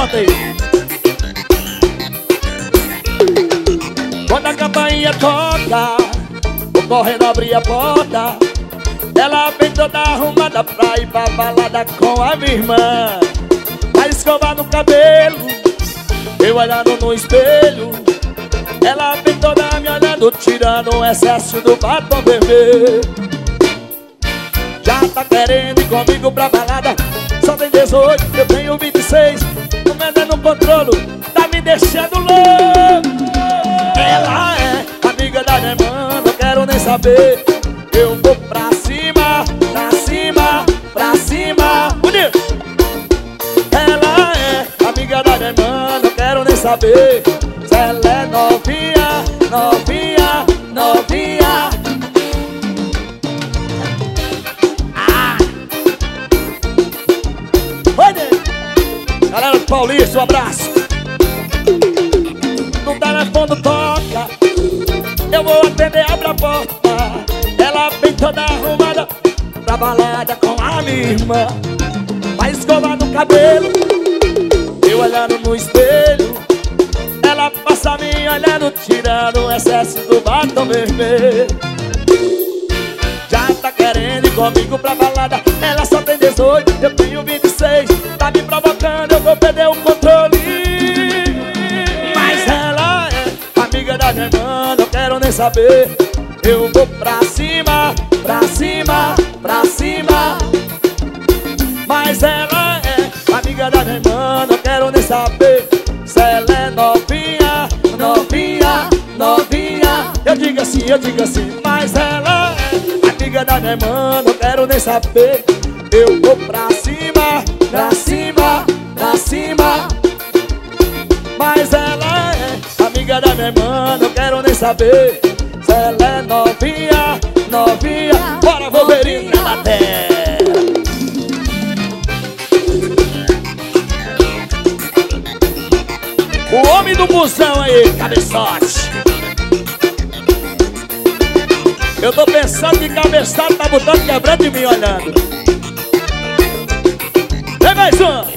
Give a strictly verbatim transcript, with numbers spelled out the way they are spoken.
bota aí. Quando a campainha toca, vou correndo abrir a porta. Ela vem toda arrumada pra ir pra balada com a minha irmã. Vai escovar no cabelo, eu olhando no espelho. Ela vem toda me olhando, tirando o excesso do batom vermelho. Já tá querendo ir comigo pra balada. Só tem dezoito, eu tenho vinte e seis. Tô vendendo controle, tá me deixando louco. Ela é amiga da minha irmã, não quero nem saber. Eu vou pra cima, pra cima, pra cima. Bonito! Ela é amiga da minha irmã, não quero nem saber. Se ela é novinha, novinha, novinha. Ah! Oi, Ney! Galera do Paulista, um abraço. No telefone toca, eu vou atender, abre a porta. Ela vem toda arrumada pra balada com a minha irmã. Vai escovar no cabelo, eu olhando no espelho. Ela passa me olhando, tirando o excesso do batom vermelho. Já tá querendo ir comigo pra balada. Ela só tem dezoito, eu tenho vinte e seis. Tá me provocando, eu vou perder o controle. Mas ela é amiga da minha irmã, não quero nem saber. Eu vou pra cima, pra cima, pra cima. Mas ela é amiga da minha irmã, não quero nem saber. Se ela é novinha, novinha, novinha. Eu digo assim, eu digo assim. Mas ela é amiga da minha irmã, não quero nem saber. Eu vou pra cima, pra cima, pra cima. Mas ela é amiga da minha irmã, não quero nem saber. Se ela é novinha, novinha. Bora, Wolverine na bateria. O homem do busão aí, cabeçote. Eu tô pensando que cabeçote tá botando quebrando de mim olhando. Vem mais um.